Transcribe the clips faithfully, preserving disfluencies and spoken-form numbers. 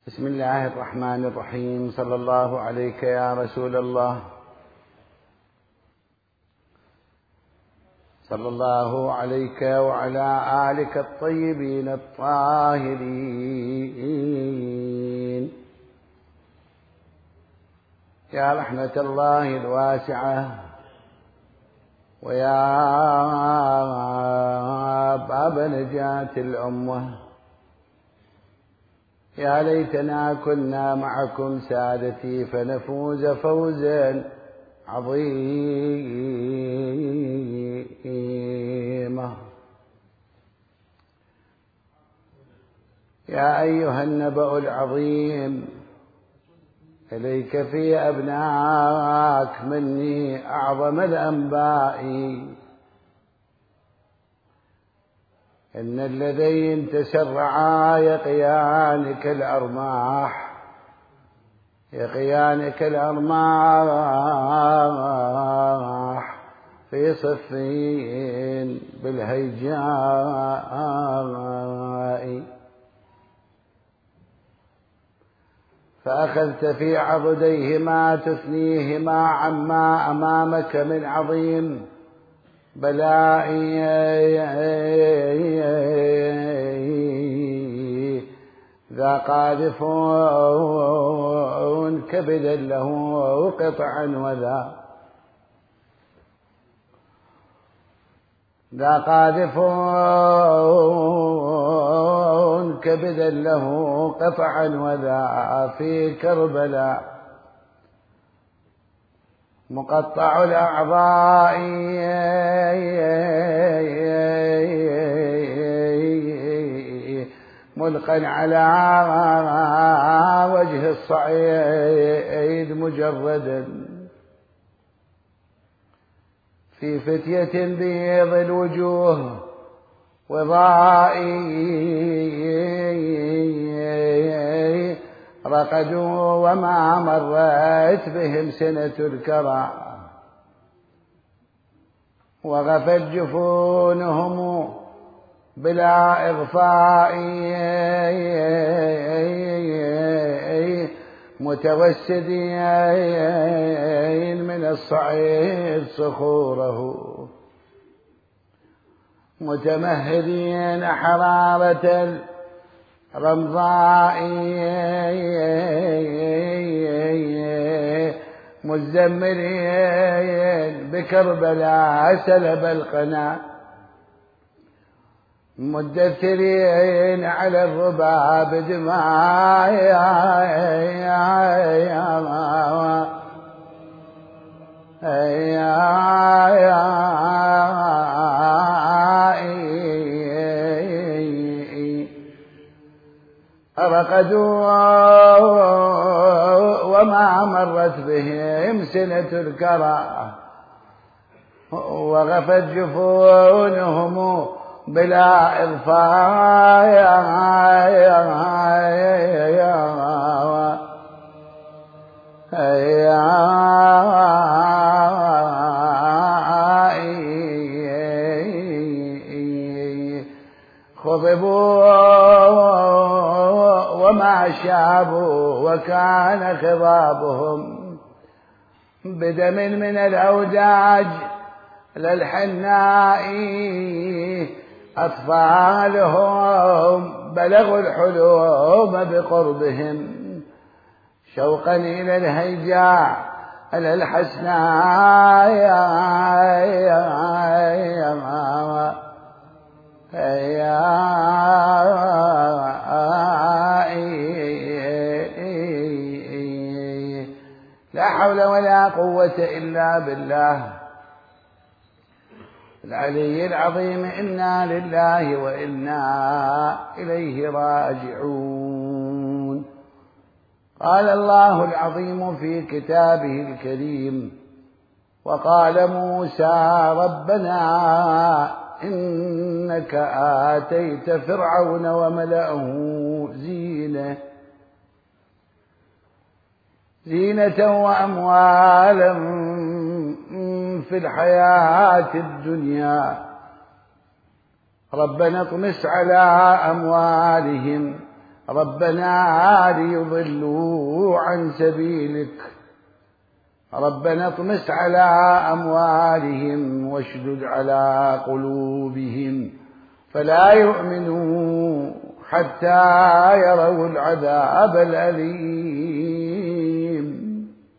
بسم الله الرحمن الرحيم. صلى الله عليك يا رسول الله، صلى الله عليك وعلى آلك الطيبين الطاهرين. يا رحمة الله الواسعة، ويا باب نجاة الأمة، يا ليتنا كنا معكم سادتي فنفوز فوزا عظيما. يا أيها النبأ العظيم، إليك في أبناك مني أعظم الأنباء، إن الذين تسرعا يقيانك الأرماح، يقيانك الأرماح في صفين بالهيجاء، فأخذت في عضديهما تثنيهما عما أمامك من عظيم بلاء، ذا قاذف كبدا له قطعا، وذا ذا قاذف كبدا له قطعا، وذا في كربلاء مقطع الأعضاء، ملقا على وجه الصعيد مجردا، في فتية بيض الوجوه وضائي، رقدوا وما مرت بهم سنة الكرى، وغفت جفونهم بلا إغفاء، متوسدين من الصعيد صخوره، متمهدين حرارة الرمضاء، مزمرين بكربلاء سلب القنا، مدثرين على الرباب دماء، رقدوا وما مرت بهم سنة الكرى، وغفت جفونهم بلا إغفاء، خضبوا وما شابوا، وكان خضابهم بدم من الأوداج للحناء، أطفالهم بلغوا الحلوم بقربهم، شوقا إلى الهيجاء إلى الحسناء، لا حول ولا قوة إلا بالله العلي العظيم. إنا لله وإنا إليه راجعون. قال الله العظيم في كتابه الكريم: وقال موسى ربنا إنك آتيت فرعون وملأه زينة زينة وأموالا في الحياة الدنيا، ربنا اطمس على أموالهم ربنا ليضلوا عن سبيلك، ربنا اطمس على أموالهم واشدد على قلوبهم فلا يؤمنوا حتى يروا العذاب الأليم.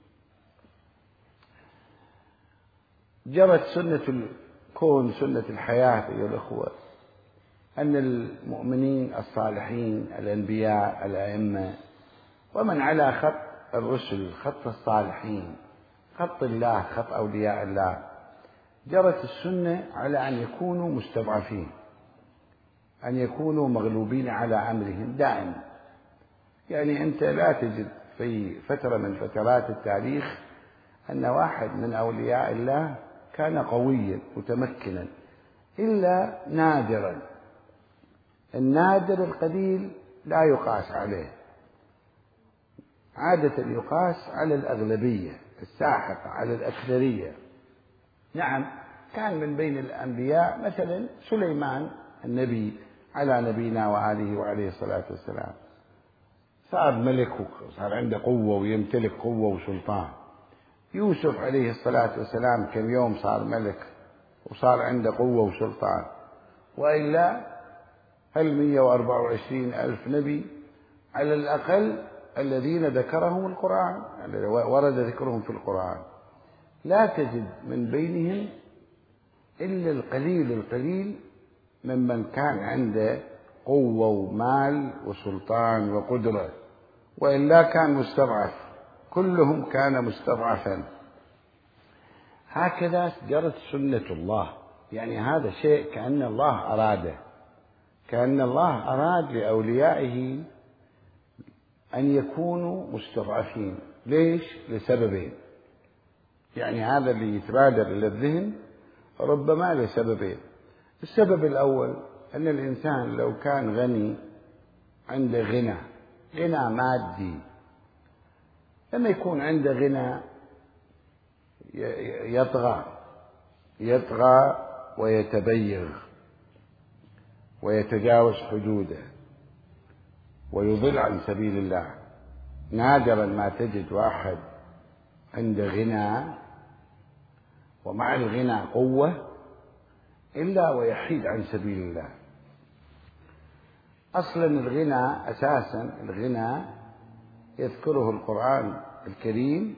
جرت سنة الكون، سنة الحياة أيها الأخوة، أن المؤمنين الصالحين الأنبياء الأئمة ومن على خط الرسل، خط الصالحين، خط الله، خط أولياء الله، جرت السنة على أن يكونوا مستضعفين، أن يكونوا مغلوبين على أمرهم دائما. يعني أنت لا تجد في فترة من فترات التاريخ أن واحد من أولياء الله كان قويا متمكنا إلا نادرا. النادر القليل لا يقاس عليه، عادة يقاس على الأغلبية الساحقة، على الأكثرية. نعم، كان من بين الأنبياء مثلا سليمان النبي على نبينا وآله وعليه الصلاة والسلام، صار ملك وصار عنده قوة ويمتلك قوة وسلطان. يوسف عليه الصلاة والسلام كم يوم صار ملك وصار عنده قوة وسلطان. وإلا هل مئة وأربعة وعشرين ألف نبي على الأقل الذين ذكرهم القرآن، ورد ذكرهم في القرآن، لا تجد من بينهم إلا القليل القليل ممن كان عنده قوة ومال وسلطان وقدرة، وإلا كان مستضعف، كلهم كان مستضعفا. هكذا جرت سنة الله، يعني هذا شيء كأن الله أراده، كأن الله أراد لأوليائه أن يكونوا مستضعفين. ليش؟ لسببين، يعني هذا اللي يتبادر إلى الذهن ربما لسببين. السبب الأول أن الإنسان لو كان غني، عنده غنى غنى مادي، لما يكون عنده غنى يطغى يطغى ويتبيغ ويتجاوز حدوده ويضل عن سبيل الله. نادرا ما تجد واحد عنده غنى ومع الغنى قوة إلا ويحيد عن سبيل الله. أصلا الغنى أساسا، الغنى يذكره القرآن الكريم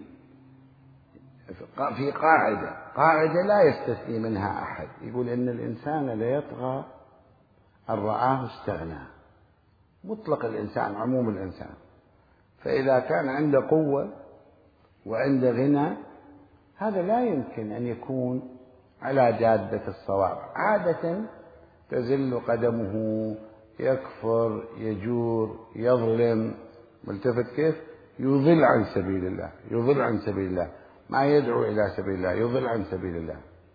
في قاعدة قاعدة لا يستثني منها أحد، يقول إن الإنسان ليطغى أن رآه استغنى. مطلق الإنسان، عموم الإنسان. فإذا كان عنده قوة وعنده غنى، هذا لا يمكن أن يكون على جادة الصواب. عادة تزل قدمه، يكفر، يجور، يظلم، ملتفت كيف؟ يضل عن سبيل الله، يضل عن سبيل الله، ما يدعو إلى سبيل الله، يضل عن سبيل الله.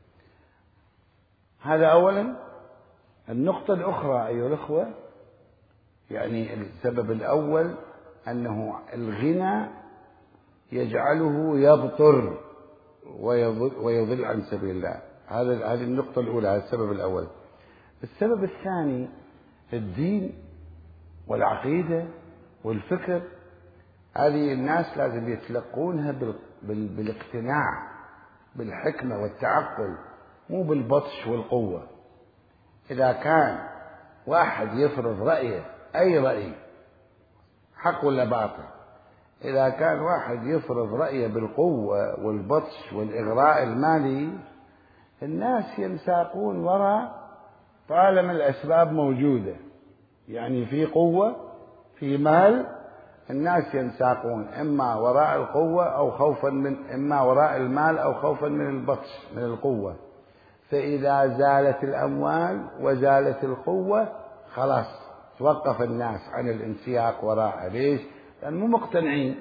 هذا أولا. النقطة الأخرى أيها الأخوة، يعني السبب الأول أنه الغنى يجعله يبطر ويضل عن سبيل الله. هذا هذه النقطة الأولى، هذا السبب الأول. السبب الثاني الدين والعقيدة والفكر. هذه الناس لازم يتلقونها بالاقتناع، بالحكمة والتعقل، مو بالبطش والقوة. إذا كان واحد يفرض رأيه، أي رأي، حق ولا باطل، إذا كان واحد يفرض رأيه بالقوة والبطش والإغراء المالي، الناس ينساقون وراء طالما الأسباب موجودة. يعني في قوة، في مال، الناس ينساقون إما وراء القوة أو خوفا من، إما وراء المال أو خوفا من البطش من القوة. فإذا زالت الأموال وزالت القوة خلاص توقف الناس عن الانسياق وراءها. ليش؟ لأن مو مقتنعين.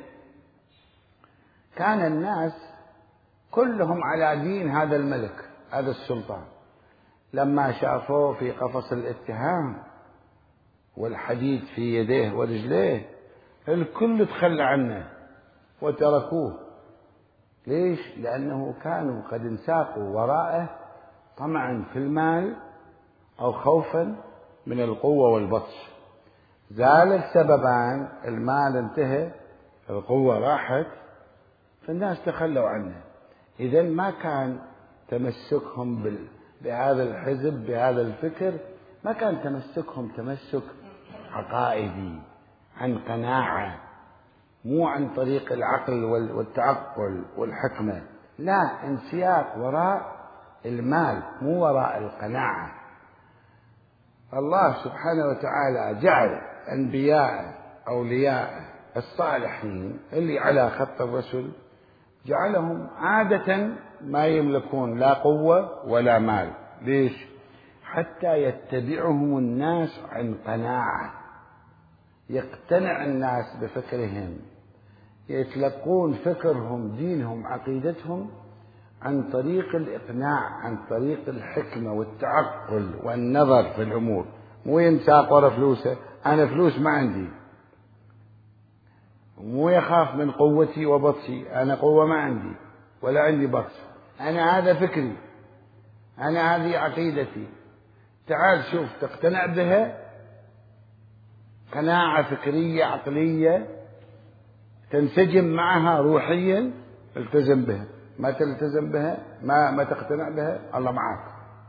كان الناس كلهم على دين هذا الملك، هذا السلطان. لما شافوه في قفص الاتهام والحديد في يديه ورجليه، الكل تخلى عنه وتركوه. ليش؟ لأنه كانوا قد انساقوا وراءه طمعا في المال أو خوفا من القوة والبطش. زال السببان، المال انتهى، القوة راحت، فالناس تخلوا عنه. إذن ما كان تمسكهم بال... بهذا الحزب، بهذا الفكر، ما كان تمسكهم تمسك عقائدي عن قناعة، مو عن طريق العقل والتعقل والحكمة، لا، انسياق وراء المال مو وراء القناعة. الله سبحانه وتعالى جعل أنبياء أولياء الصالحين اللي على خط الرسل، جعلهم عادة ما يملكون لا قوة ولا مال. ليش؟ حتى يتبعهم الناس عن قناعة، يقتنع الناس بفكرهم، يتلقون فكرهم، دينهم، عقيدتهم عن طريق الإقناع، عن طريق الحكمة والتعقل والنظر في الأمور، مو ينساق ورا فلوسه، أنا فلوس ما عندي، مو يخاف من قوتي وبطشي، أنا قوة ما عندي ولا عندي بطش، أنا هذا فكري، أنا هذه عقيدتي، تعال شوف تقتنع بها، قناعة فكرية عقلية تنسجم معها روحيا، التزم بها، ما تلتزم بها، ما ما تقتنع بها، الله معك.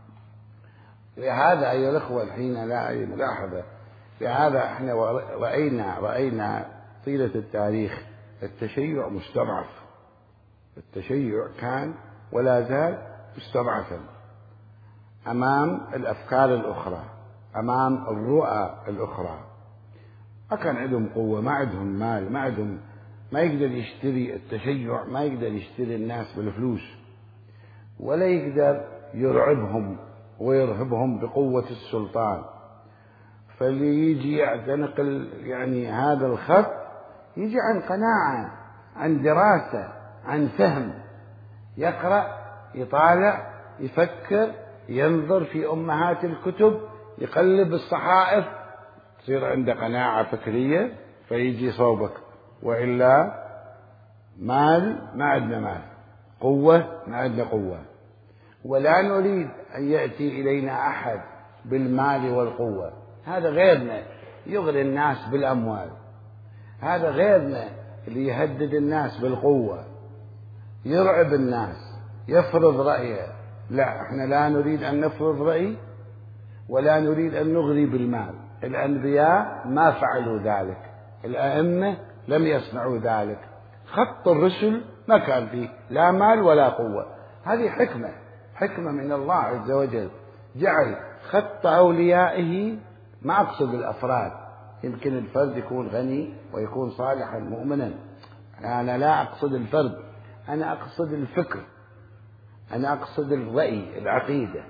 لهذا أيها الأخوة الحين لا أي ملاحظة، لهذا احنا رأينا رأينا طيلة التاريخ التشيع مستضعف، التشيع كان ولا زال مستضعفا أمام الأفكار الأخرى، أمام الرؤى الأخرى. ما كان عندهم قوة، ما عندهم مال، ما عندهم، ما يقدر يشتري التشيع، ما يقدر يشتري الناس بالفلوس، ولا يقدر يرعبهم ويرهبهم بقوة السلطان. فاللي يجي يعتنق يعني هذا الخط يجي عن قناعة، عن دراسة، عن فهم، يقرأ، يطالع، يفكر، ينظر في أمهات الكتب، يقلب الصحائف، تصير عنده قناعة فكرية فيجي صوبك. وإلا مال ما عندنا مال، قوة ما عندنا قوة، ولا نريد أن يأتي إلينا أحد بالمال والقوة. هذا غيرنا يغري الناس بالأموال، هذا غيرنا اللي يهدد الناس بالقوة، يرعب الناس، يفرض رأيه. لا، احنا لا نريد أن نفرض رأي ولا نريد أن نغري بالمال. الأنبياء ما فعلوا ذلك، الأئمة لم يصنعوا ذلك، خط الرسل ما كان فيه لا مال ولا قوة. هذه حكمة، حكمة من الله عز وجل، جعل خط أوليائه، ما أقصد الأفراد، يمكن الفرد يكون غني ويكون صالحا مؤمنا، أنا لا أقصد الفرد، أنا أقصد الفكر، أنا أقصد الرأي، العقيدة.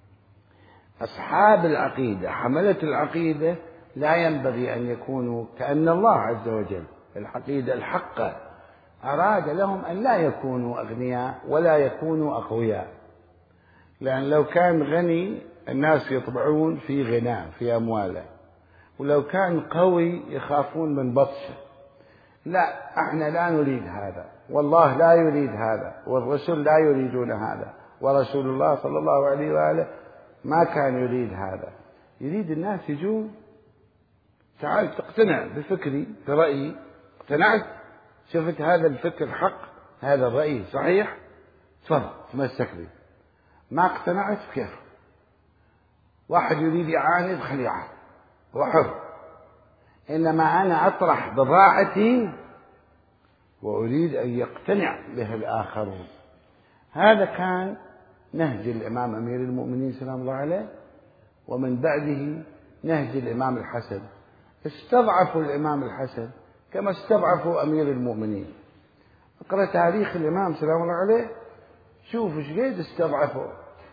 أصحاب العقيدة، حملة العقيدة، لا ينبغي أن يكونوا كأن الله عز وجل العقيدة الحقة أراد لهم أن لا يكونوا أغنياء ولا يكونوا أقوياء، لأن لو كان غني الناس يطبعون في غناه في أمواله، ولو كان قوي يخافون من بطشه. لا، احنا لا نريد هذا، والله لا يريد هذا، والرسل لا يريدون هذا، ورسول الله صلى الله عليه وآله ما كان يريد هذا. يريد الناس يجون، تعال تقتنع بفكري برأيي، اقتنعت، شفت هذا الفكر حق، هذا الرأي صحيح، تفضل تمسك به. ما اقتنعت كيف؟ واحد يريد يعاند، خليه يعاند، هو حر، إنما أنا أطرح بضاعتي وأريد أن يقتنع بها الآخرون. هذا كان نهج الإمام أمير المؤمنين سلام الله عليه، ومن بعده نهج الإمام الحسن. استضعفوا الإمام الحسن كما استضعفوا أمير المؤمنين. اقرأ تاريخ الإمام سلام الله عليه، شوف ايش قد استضعفوا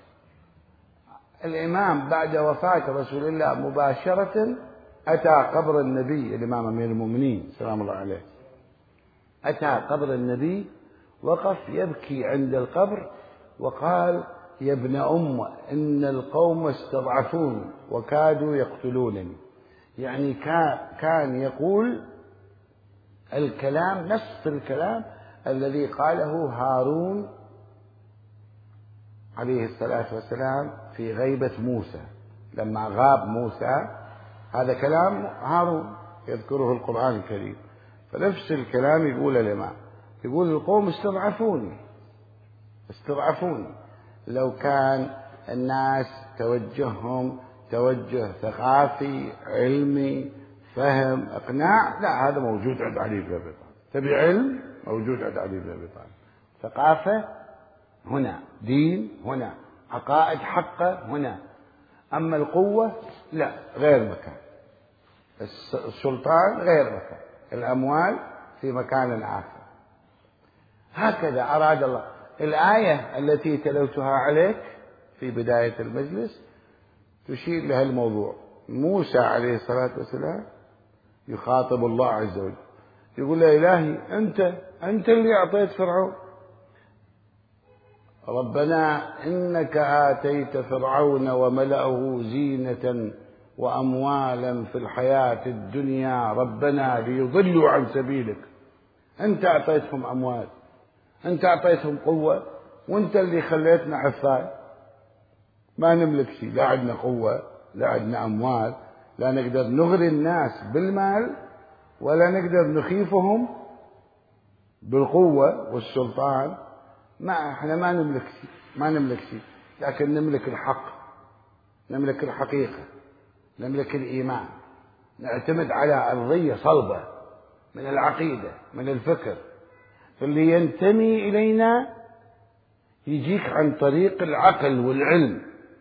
الإمام. بعد وفاة رسول الله مباشرة أتى قبر النبي، الإمام أمير المؤمنين سلام الله عليه أتى قبر النبي، وقف يبكي عند القبر وقال: يا ابن أم، إن القوم استضعفون وكادوا يقتلونني. يعني كان يقول الكلام، نص الكلام الذي قاله هارون عليه الصلاة والسلام في غيبة موسى، لما غاب موسى هذا كلام هارون يذكره القرآن الكريم. فنفس الكلام يقول الإمام، يقول القوم استضعفوني استضعفوني لو كان الناس توجههم توجه ثقافي علمي فهم إقناع، لا هذا موجود عند علي بن أبي طالب. تبي علم موجود عند علي بن أبي طالب، ثقافة هنا، دين هنا، عقائد حقه هنا. أما القوة لا، غير مكان، السلطان غير مكان، الأموال في مكان آخر. هكذا أراد الله. الآية التي تلوتها عليك في بداية المجلس تشير لها الموضوع. موسى عليه الصلاة والسلام يخاطب الله عز وجل، يقول له إلهي أنت أنت اللي أعطيت فرعون، ربنا إنك آتيت فرعون وملأه زينة وأموالا في الحياة الدنيا ربنا ليضلوا عن سبيلك. أنت أعطيتهم أموال، أنت أعطيتهم قوة، وأنت اللي خليتنا عفان ما نملك شيء، لا عندنا قوة لا عندنا أموال، لا نقدر نغري الناس بالمال ولا نقدر نخيفهم بالقوة والسلطان. ما احنا ما نملك شيء ما نملك شيء لكن نملك الحق، نملك الحقيقة، نملك الإيمان، نعتمد على أرضية صلبة من العقيدة من الفكر. اللي ينتمي إلينا يجيك عن طريق العقل والعلم،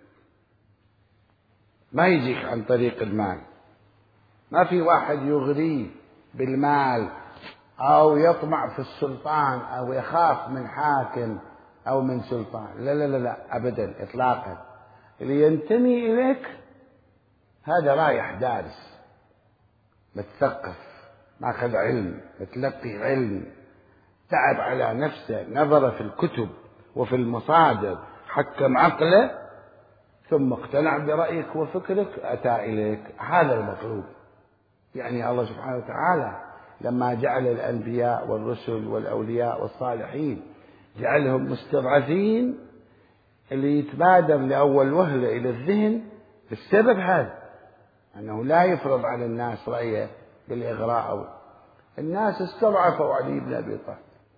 ما يجيك عن طريق المال. ما في واحد يغريه بالمال أو يطمع في السلطان أو يخاف من حاكم أو من سلطان، لا لا لا, لا أبدا إطلاقا. اللي ينتمي إليك هذا رايح دارس، متثقف، ماخذ علم، متلقي علم، تعب على نفسه، نظر في الكتب وفي المصادر، حكم عقله، ثم اقتنع برأيك وفكرك أتى إليك. هذا المطلوب. يعني الله سبحانه وتعالى لما جعل الأنبياء والرسل والأولياء والصالحين جعلهم مستضعفين، اللي يتبادر لأول وهلة إلى الذهن السبب هذا، أنه لا يفرض على الناس رأيه بالإغراء. أو الناس استضعفوا علي بن أبي طالب،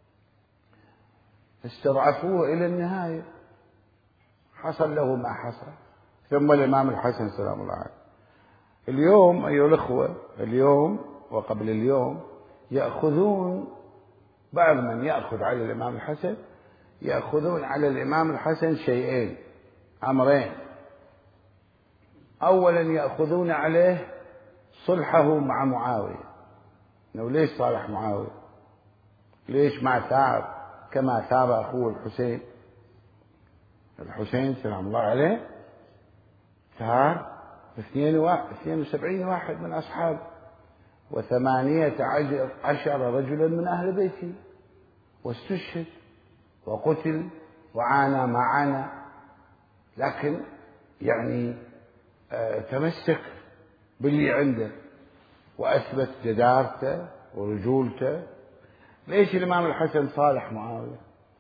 استضعفوه إلى النهاية، حصل له ما حصل. ثم الإمام الحسن سلام الله عليه. اليوم أيها الأخوة، اليوم وقبل اليوم يأخذون، بعض من يأخذ على الإمام الحسن يأخذون على الإمام الحسن شيئين، أمرين. أولا يأخذون عليه صلحه مع معاوية، إنه ليش صالح معاوية؟ ليش ما ثار كما ثار أخوه الحسين؟ الحسين سلام الله عليه ثار اثنين وسبعين واحد من أصحابه وثمانية عشر رجلا من أهل بيته، واستشهد وقتل وعانى ما عانى، لكن يعني آه تمسك باللي عنده وأثبت جدارته ورجولته. ليش الإمام الحسن صالح معاوية؟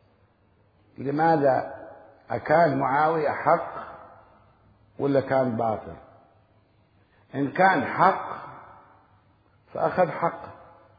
لماذا؟ أكان معاوية حق ولا كان باطل؟ إن كان حق فأخذ حقه،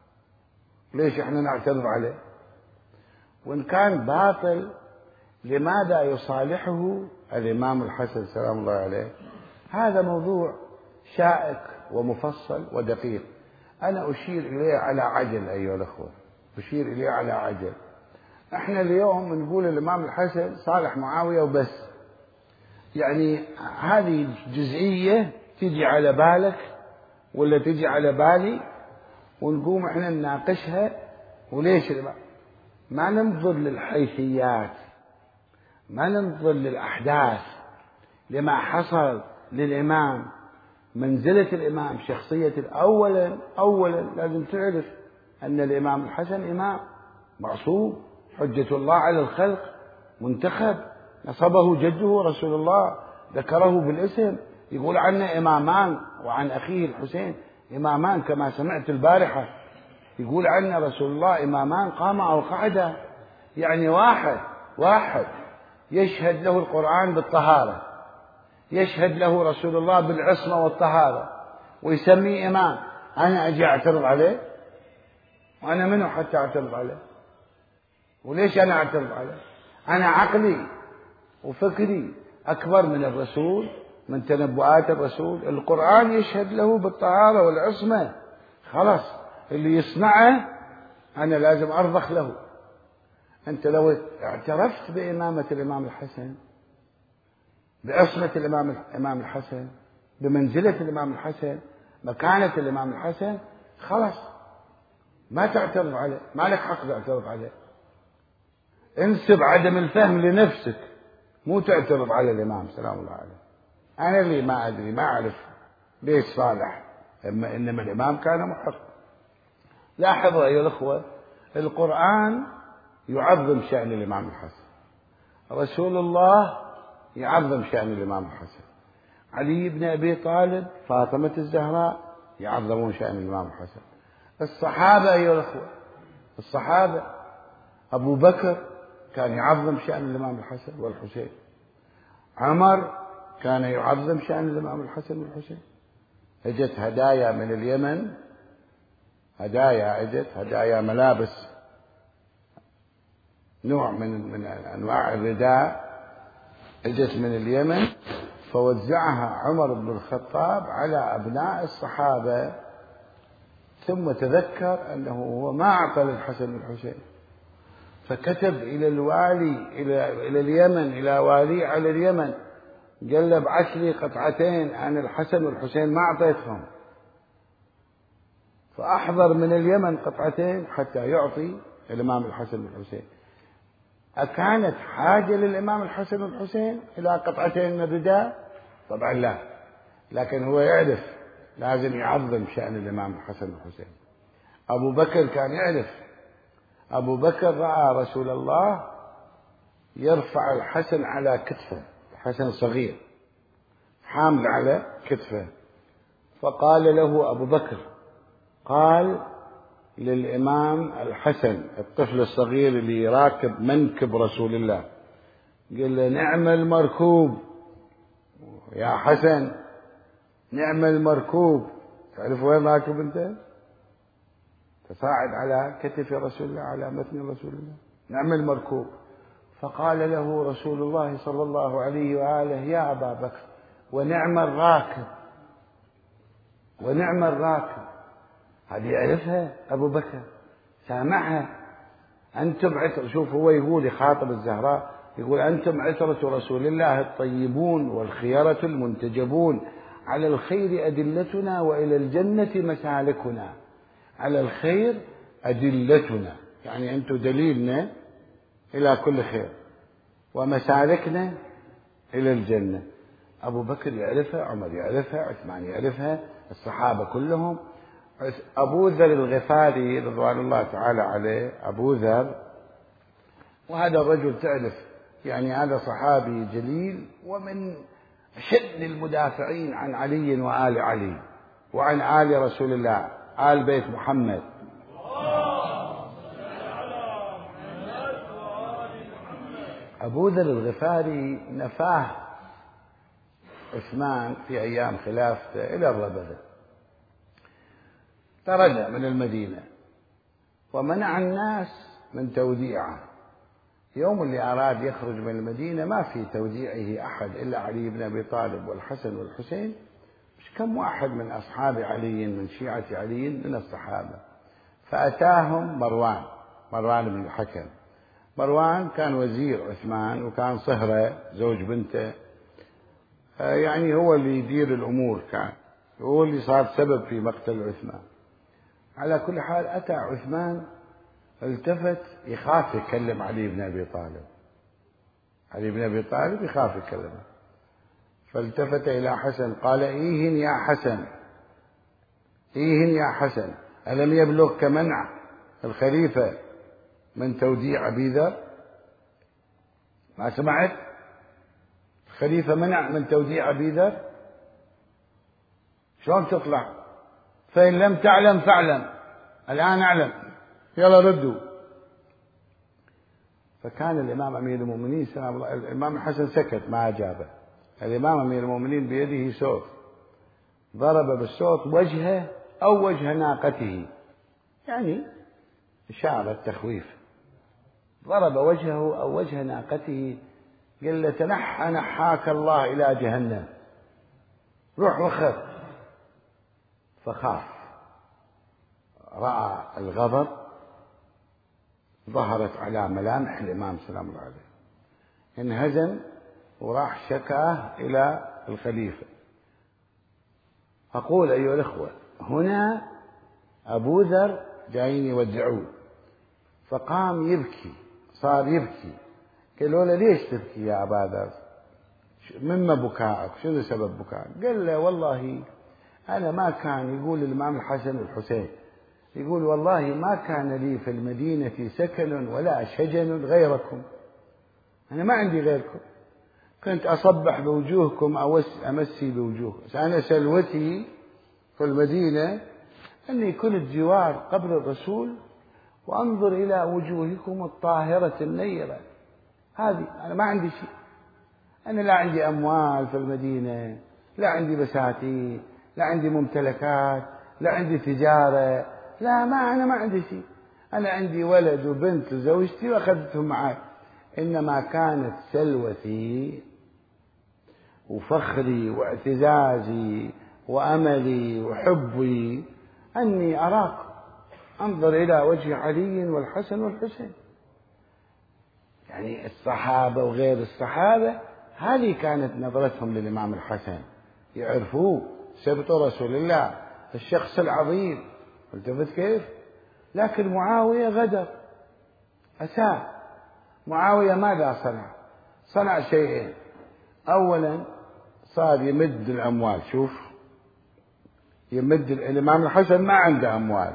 ليش إحنا نعتذر عليه؟ وإن كان باطل لماذا يصالحه الإمام الحسن سلام الله عليه؟ هذا موضوع شائك ومفصل ودقيق، أنا أشير إليه على عجل أيها الأخوة، أشير إليه على عجل. إحنا اليوم نقول الإمام الحسن صالح معاوية وبس، يعني هذه جزئية تجي على بالك ولا تجي على بالي ونقوم إحنا نناقشها. وليش ما ننظر للحيثيات، ما ننظر للأحداث، لما حصل للإمام، منزلة الإمام، شخصية. أولا أولا لازم تعرف أن الإمام الحسن إمام معصوم، حجة الله على الخلق، منتخب، نصبه جده رسول الله، ذكره بالاسم، يقول عنه إمامان، وعن أخيه الحسين إمامان كما سمعت البارحة، يقول عنه رسول الله إمامان قام أو قعدا. يعني واحد واحد يشهد له القرآن بالطهارة، يشهد له رسول الله بالعصمة والطهارة، ويسميه إمام، أنا أجي أعترض عليه؟ وأنا منه حتى أعترض عليه؟ وليش أنا أعترض عليه؟ أنا عقلي وفكري أكبر من الرسول، من تنبؤات الرسول. القرآن يشهد له بالطهارة والعصمة، خلاص اللي يصنعه أنا لازم أرضخ له. أنت لو اعترفت بإمامة الإمام الحسن، بعصمة الإمام الإمام الحسن، بمنزلة الإمام الحسن، مكانة الإمام الحسن، خلاص ما تعترض عليه، ما لك حق تعترض عليه. انسب عدم الفهم لنفسك، مو تعترض على الإمام سلام الله عليه. أنا اللي ما أدري، ما أعرف ليش صالح، أما إنما الإمام كان محق. لاحظوا أيها الأخوة، القرآن يعظم شأن الإمام الحسن، رسول الله يعظم شأن الإمام الحسن، علي بن أبي طالب، فاطمة الزهراء يعظمون شأن الإمام الحسن، الصحابة أيها الأخوة، الصحابة، أبو بكر كان يعظم شأن الإمام الحسن والحسين، عمر كان يعظم شأن الإمام الحسن والحسين. اجت هدايا من اليمن، هدايا اجت هدايا ملابس، نوع من من انواع الرداء اجت من اليمن، فوزعها عمر بن الخطاب على ابناء الصحابه، ثم تذكر انه هو ما اعطى للحسن والحسين، فكتب الى الوالي الى الى اليمن، الى والي على اليمن، قال له ابعث لي قطعتين عن الحسن والحسين ما اعطيتهم، فاحضر من اليمن قطعتين حتى يعطي الامام الحسن والحسين. أكانت حاجة للإمام الحسن والحسين إلى قطعتين من الرداء؟ طبعا لا، لكن هو يعرف لازم يعظم شأن الإمام الحسن والحسين. أبو بكر كان يعرف، أبو بكر رأى رسول الله يرفع الحسن على كتفه، الحسن صغير حامل على كتفه، فقال له أبو بكر، قال للإمام الحسن الطفل الصغير اللي يراكب منكب رسول الله، قال له نعم المركوب يا حسن، نعم المركوب. تعرف وين راكب أنت؟ تصاعد على كتف رسول الله، على متن رسول الله، نعم المركوب. فقال له رسول الله صلى الله عليه وآله يا أبا بكر ونعم الراكب، ونعم الراكب. هذه يعرفها أبو بكر، سامعها. أنتم عتر، شوف هو يقول يخاطب الزهراء، يقول أنتم عترة رسول الله الطيبون والخيرة المنتجبون، على الخير أدلتنا وإلى الجنة مسالكنا. على الخير أدلتنا، يعني أنتم دليلنا إلى كل خير، ومسالكنا إلى الجنة. أبو بكر يعرفها، عمر يعرفها، عثمان يعرفها، الصحابة كلهم. أبو ذر الغفاري رضوان الله تعالى عليه، أبو ذر، وهذا الرجل تعرف يعني هذا صحابي جليل، ومن أشد المدافعين عن علي وآل علي وعن آل رسول الله، آل بيت محمد. أبو ذر الغفاري نفاه عثمان في أيام خلافته إلى الربذة، طرد من المدينة ومنع الناس من توديعه. يوم اللي أراد يخرج من المدينة ما في توديعه أحد إلا علي بن أبي طالب والحسن والحسين، مش كم واحد من أصحاب علي من شيعة علي من الصحابة. فأتاهم مروان، مروان بن الحكم. مروان كان وزير عثمان، وكان صهرة زوج بنته، يعني هو اللي يدير الأمور، كان هو اللي صار سبب في مقتل عثمان. على كل حال أتى عثمان، التفت يخاف يكلم علي بن أبي طالب، علي بن أبي طالب يخاف يكلمه، فالتفت إلى حسن قال إيهن يا حسن، إيهن يا حسن، ألم يبلغك منع الخليفة من توديع أبي ذر؟ ما سمعت؟ الخليفة منع من توديع أبي ذر، شلون تطلع؟ فإن لم تعلم فاعلم، الآن أعلم، يلا ردوا. فكان الإمام أمير المؤمنين سلام الله، الإمام الحسن سكت ما أجابه، الإمام أمير المؤمنين بيده سوف، ضرب بالصوت وجهه أو وجه ناقته، يعني إشارة تخويف. ضرب وجهه أو وجه ناقته، قال له تنحى نحاك الله إلى جهنم، روح وخر. فخاف، رأى الغضب ظهرت على ملامح الإمام سلام الله عليه، انهزم وراح شكاه إلى الخليفة. أقول أيها الأخوة، هنا أبو ذر جايين يودعوه، فقام يبكي، صار يبكي. قالوا له ليش تبكي يا أبا ذر؟ مما بكائك؟ شنو سبب بكائك؟ قال له والله أنا ما كان، يقول الإمام الحسن والحسين، يقول والله ما كان لي في المدينة سكن ولا شجن غيركم، أنا ما عندي غيركم، كنت أصبح بوجوهكم أمسي بوجوهكم. أنا سلوتي في المدينة أني كنت جوار قبر الرسول وأنظر إلى وجوهكم الطاهرة النيرة، هذه أنا ما عندي شيء. أنا لا عندي أموال في المدينة، لا عندي بساتين، لا عندي ممتلكات، لا عندي تجارة، لا ما أنا ما عندي شيء. أنا عندي ولد وبنت وزوجتي وأخذتهم معي، إنما كانت سلوتي وفخري واعتزازي وأملي وحبي أني أراك أنظر إلى وجه علي والحسن والحسين. يعني الصحابة وغير الصحابة هذه كانت نظرتهم للإمام الحسن، يعرفوه سبط رسول الله، الشخص العظيم، التفت كيف. لكن معاوية غدر، أساء. معاوية ماذا صنع؟ صنع شيئين. أولا صار يمد الأموال، شوف يمد. الإمام الحسن ما عنده أموال،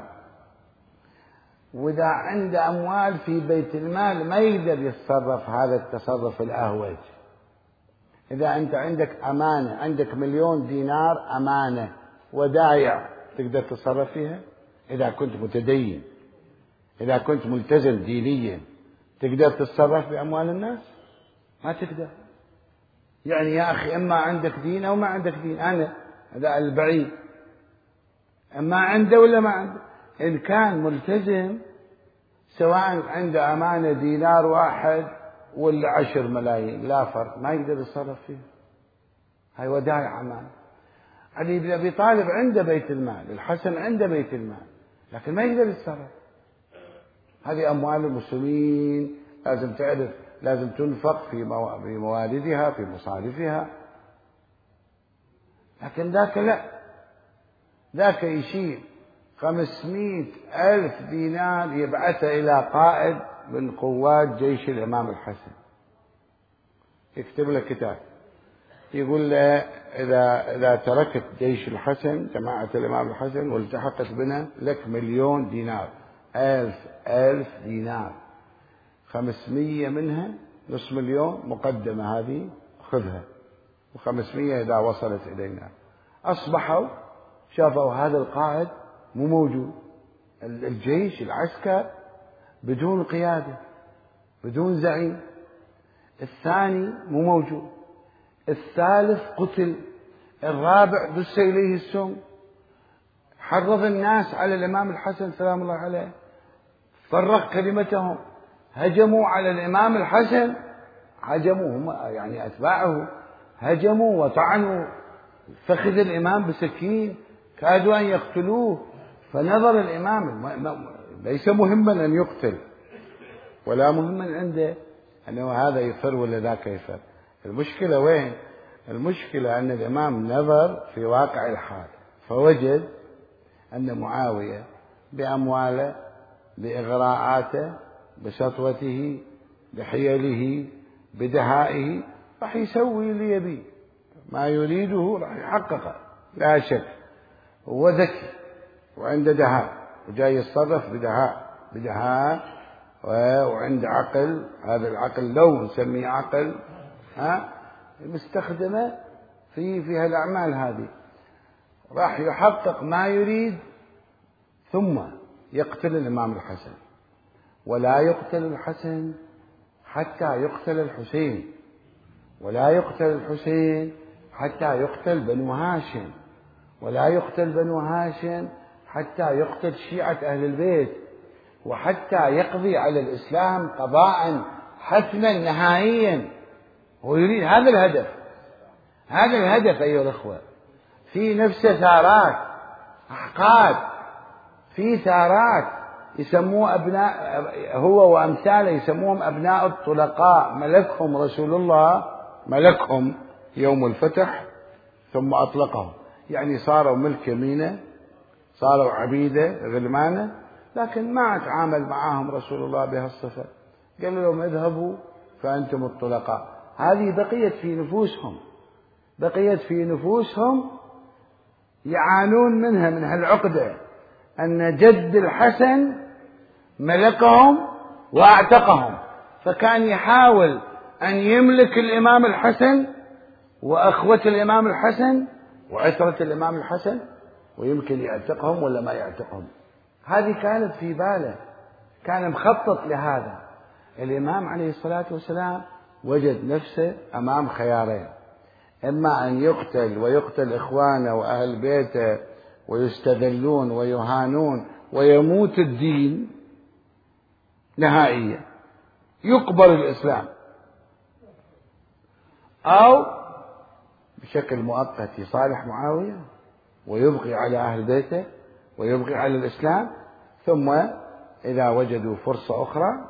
وإذا عنده أموال في بيت المال ما يقدر يتصرف هذا التصرف الأهوج. إذا أنت عندك أمانة، عندك مليون دينار أمانة ودايع، تقدر تتصرف فيها؟ إذا كنت متدين، إذا كنت ملتزم دينيا، تقدر تتصرف بأموال الناس؟ ما تقدر. يعني يا أخي إما عندك دين أو ما عندك دين. أنا هذا البعيد، إما عنده ولا ما عنده. إن كان ملتزم سواء عنده أمانة دينار واحد ولا عشر ملايين لا فرق، ما يقدر يتصرف فيه. هاي ودائع أمانة. علي بن أبي طالب عنده بيت المال، الحسن عنده بيت المال، لكن ما يقدر يتصرف. هذه أموال المسلمين، لازم تعرف، لازم تنفق في مواردها في مصارفها. لكن ذاك لا، ذاك يشيل خمسمائة ألف دينار يبعثه إلى قائد من قوات جيش الإمام الحسن، يكتب له كتاب يقول له إذا إذا تركت جيش الحسن جماعة الإمام الحسن والتحقت بنا لك مليون دينار، ألف ألف دينار، خمسمية منها نصف مليون مقدمة هذه خذها، وخمسمية إذا وصلت إلينا. أصبحوا شافوا هذا القائد مو موجود، الجيش العسكر بدون قيادة بدون زعيم، الثاني مو موجود، الثالث قتل، الرابع دس إليه السم، حرض الناس على الإمام الحسن سلام الله عليه، فرق كلمتهم، هجموا على الإمام الحسن، هجموا هم يعني أتباعه، هجموا وطعنوا فخذ الإمام بسكين، كادوا أن يقتلوه. فنظر الإمام ليس مهما أن يقتل ولا مهما عنده أنه هذا يفر ولا ذاك يفر. المشكلة وين؟ المشكلة أن الإمام نظر في واقع الحال فوجد أن معاوية بأمواله بإغراءاته بسطوته بحيله بدهائه راح يسوي اللي يبيه، ما يريده راح يحققه لا شك. هو ذكي وعنده دهاء وجاي يتصرف بدهاء بدهاء وعنده عقل، هذا العقل لو نسميه عقل ها مستخدمه في في هالأعمال هذه، راح يحقق ما يريد ثم يقتل الإمام الحسن. ولا يقتل الحسن حتى يقتل الحسين، ولا يقتل الحسين حتى يقتل بنو هاشم، ولا يقتل بنو هاشم حتى يقتل شيعة أهل البيت، وحتى يقضي على الإسلام قضاء حتما نهائيا. هو يريد هذا الهدف، هذا الهدف أيها الأخوة. في نفسه ثارات، أحقاد، في ثارات يسموه أبناء، هو وأمثاله يسموهم أبناء الطلقاء، ملكهم رسول الله، ملكهم يوم الفتح ثم أطلقهم، يعني صاروا ملك يمينه، صاروا عبيده غلمانه، لكن ما تعامل معهم رسول الله بهالصفة، قال لهم اذهبوا فأنتم الطلقاء. هذه بقيت في نفوسهم، بقيت في نفوسهم، يعانون منها، من هالعقدة أن جد الحسن ملكهم واعتقهم، فكان يحاول أن يملك الإمام الحسن وأخوة الإمام الحسن وعترة الإمام الحسن، ويمكن يعتقهم ولا ما يعتقهم. هذه كانت في باله، كان مخطط لهذا. الإمام عليه الصلاة والسلام وجد نفسه أمام خيارين: إما أن يقتل ويقتل إخوانه وأهل بيته ويستذلون ويهانون ويموت الدين نهائيا، يقبل الإسلام، أو بشكل مؤقت يصالح معاوية ويبقي على أهل بيته ويبقي على الإسلام، ثم إذا وجدوا فرصة أخرى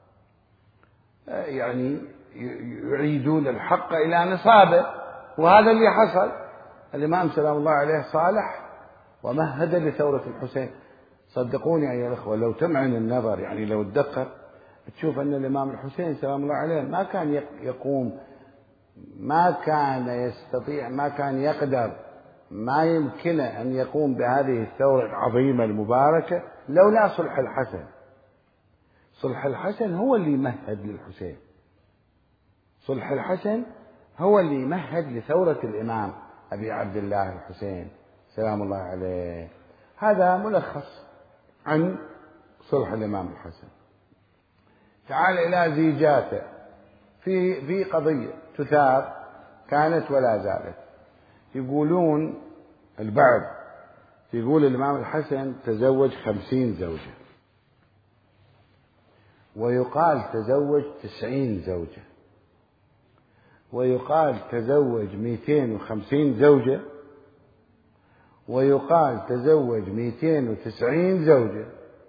يعني يعيدون الحق إلى نصابه. وهذا اللي حصل. الإمام سلام الله عليه صالح ومهد لثورة الحسين. صدقوني أيها الأخوة، لو تمعن النظر، يعني لو تدقق، تشوف أن الإمام الحسين سلام الله عليه ما كان يقوم، ما كان يستطيع، ما كان يقدر، ما يمكنه أن يقوم بهذه الثورة العظيمة المباركة لولا صلح الحسن. صلح الحسن هو اللي مهد للحسين، صلح الحسن هو اللي مهد لثورة الإمام أبي عبد الله الحسين سلام الله عليه. هذا ملخص عن صلح الإمام الحسن. تعال إلى زيجاته في في قضية تثار كانت ولا زالت. يقولون البعض يقول الإمام الحسن تزوج خمسين زوجة، ويقال تزوج تسعين زوجة، ويقال تزوج مئتين وخمسين زوجة، ويقال تزوج مئتين وتسعين زوجة.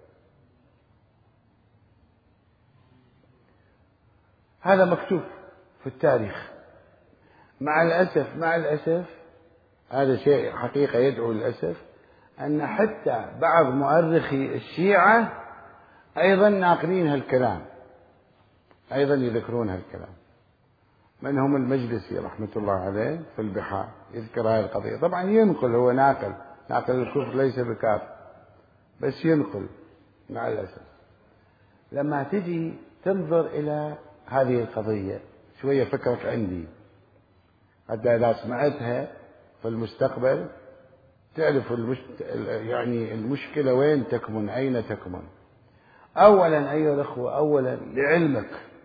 هذا مكتوب في التاريخ. مع الأسف مع الأسف هذا شيء حقيقة يدعو للأسف، أن حتى بعض مؤرخي الشيعة أيضا ناقلين هالكلام، أيضا يذكرون هالكلام. منهم المجلسي رحمة الله عليه في البحار يذكر هذه القضية. طبعا ينقل، هو ناقل، ناقل الكفر ليس بكافر، بس ينقل مع الأسف. لما تجي تنظر إلى هذه القضية شوية فكرك عندي، حتى إذا سمعتها في المستقبل تعرف المش... يعني المشكلة وين تكمن، أين تكمن. أولا أيها الأخوة، أولا لعلمك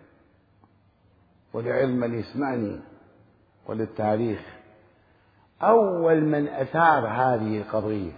ولعلم من يسمعني وللتاريخ، أول من أثار هذه القضية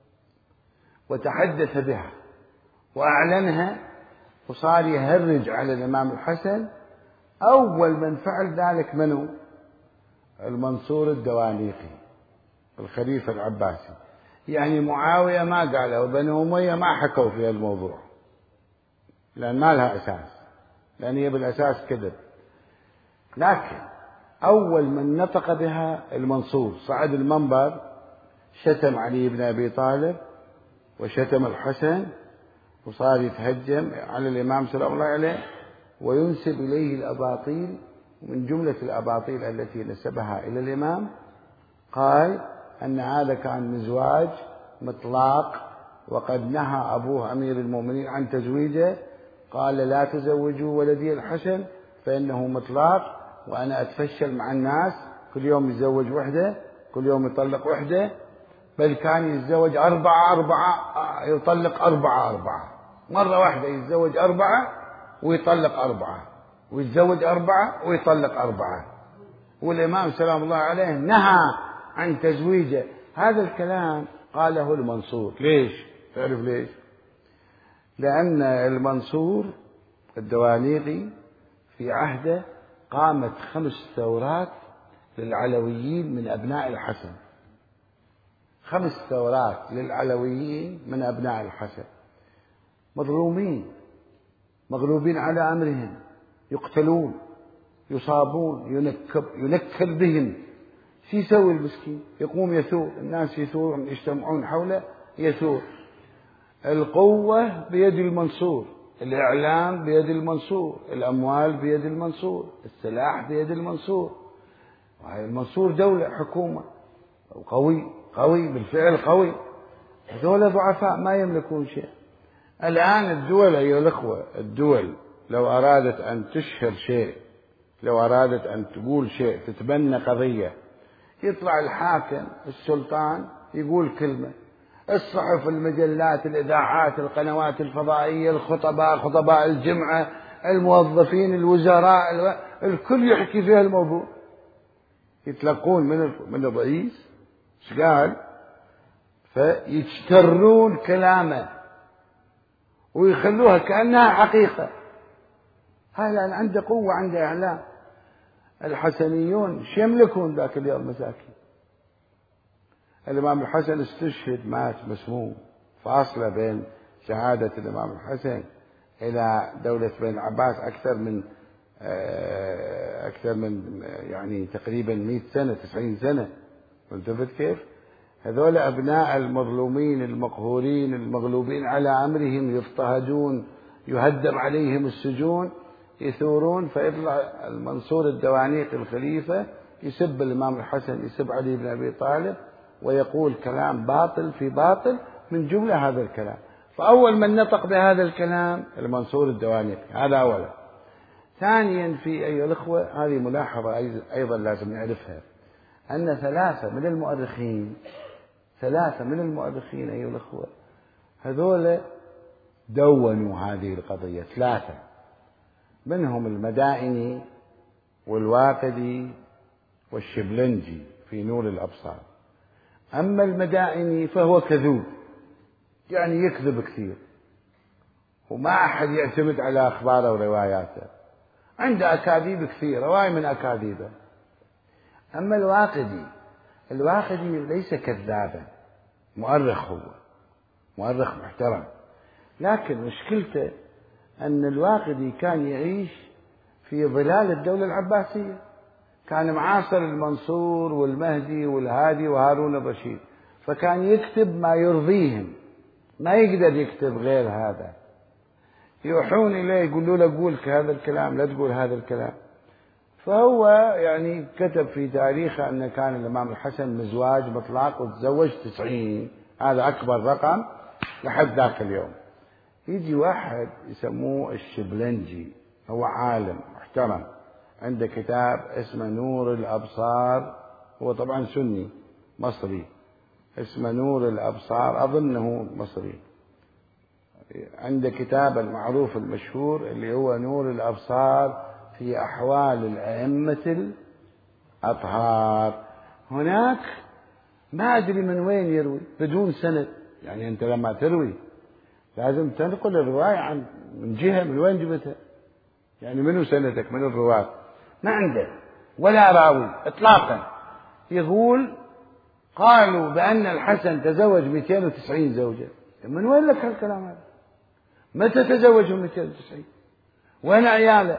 وتحدث بها وأعلنها وصار يهرج على الإمام الحسن، أول من فعل ذلك منه المنصور الدوانيقي الخليفة العباسي. يعني معاوية ما قاله، وبنو أمية ما حكوا في الموضوع، لأن ما لها أساس، لأن هي بالأساس كذب. لكن أول من نطق بها المنصور، صعد المنبر شتم علي بن أبي طالب وشتم الحسن، وصار يتهجم على الإمام سلام الله عليه وينسب إليه الأباطيل. ومن جملة الأباطيل التي نسبها إلى الإمام قال أن هذا كان مزواج مطلاق، وقد نهى أبوه أمير المؤمنين عن تزويجه، قال لا تزوجوا ولدي الحسن فإنه مطلاق، وأنا أتفشل مع الناس، كل يوم يتزوج وحدة، كل يوم يطلق وحدة، بل كان يتزوج أربعة أربعة يطلق أربعة أربعة، مرة واحدة يتزوج أربعة ويطلق أربعة، ويتزوج أربعة ويطلق أربعة. والإمام سلام الله عليه نهى عن تزويجه، هذا الكلام قاله المنصور. ليش؟ تعرف ليش؟ لأن المنصور الدوانيقي في عهده قامت خمس ثورات للعلويين من أبناء الحسن، خمس ثورات للعلويين من أبناء الحسن، مظلومين مغلوبين على أمرهم، يقتلون يصابون ينكب ينكل بهم. شو يسوي المسكين؟ يقوم يثور، الناس يثورون يجتمعون حوله يثور. القوة بيد المنصور، الإعلام بيد المنصور، الأموال بيد المنصور، السلاح بيد المنصور. المنصور دولة حكومة قوي قوي بالفعل قوي. هذول ضعفاء ما يملكون شيء. الآن الدول أيها الأخوة، الدول لو أرادت أن تشهر شيء، لو أرادت أن تقول شيء، تتبنى قضية، يطلع الحاكم السلطان يقول كلمة، الصحف المجلات الإذاعات القنوات الفضائية الخطباء خطباء الجمعة الموظفين الوزراء الكل يحكي في الموضوع، يتلقون من من الرئيس ايش قال فيجترون كلامه ويخلوها كأنها حقيقة. هاي لأن عنده قوة عنده إعلام. الحسنيون شو يملكون ذاك اليوم مساكين؟ الإمام الحسن استشهد مات مسموم، فاصلة بين شهادة الإمام الحسن إلى دولة بن العباس أكثر من أكثر من يعني تقريبا مئة سنة تسعين سنة. التفت كيف؟ هذول أبناء المظلومين المقهورين المغلوبين على أمرهم يضطهدون يهدم عليهم السجون يثورون، فيطلع المنصور الدوانيق الخليفة يسب الإمام الحسن يسب علي بن أبي طالب ويقول كلام باطل في باطل، من جملة هذا الكلام. فأول من نطق بهذا الكلام المنصور الدوانيق، هذا أولا. ثانيا في أيها الأخوة هذه ملاحظة أيضا لازم نعرفها، أن ثلاثة من المؤرخين ثلاثة من المؤرخين أيها الأخوة هذول دونوا هذه القضية، ثلاثة منهم المدائني والواقدي والشبلنجي في نور الأبصار. أما المدائني فهو كذوب، يعني يكذب كثير وما أحد يعتمد على أخباره ورواياته، عنده أكاذيب كثيرة رواية من أكاذيبه. أما الواقدي الواقدي ليس كذابا، مؤرخ، هو مؤرخ محترم، لكن مشكلته أن الواقدي كان يعيش في ظلال الدولة العباسية، كان معاصر المنصور والمهدي والهادي وهارون الرشيد، فكان يكتب ما يرضيهم، ما يقدر يكتب غير هذا. يوحون إليه يقولوا له قول هذا الكلام لا تقول هذا الكلام. فهو يعني كتب في تاريخه أن كان الإمام الحسن مزواج مطلق وتزوج تسعين، هذا أكبر رقم لحد ذاك اليوم. يجي واحد يسموه الشبلنجي، هو عالم محترم عنده كتاب اسمه نور الأبصار، هو طبعا سني مصري، اسمه نور الأبصار، أظنه مصري، عنده كتاب المعروف المشهور اللي هو نور الأبصار في أحوال الأئمة الأطهار. هناك ما أدري من وين يروي بدون سند، يعني أنت لما تروي لازم تنقل الرواية عن من جهة من وين جبتها، يعني منو سندك من الرواة، ما عنده ولا راوي إطلاقا. يقول قالوا بأن الحسن تزوج مئتين وتسعين زوجة، من وين لك هالكلام هذا؟ متى تزوجوا مئتين وتسعين؟ وين عياله؟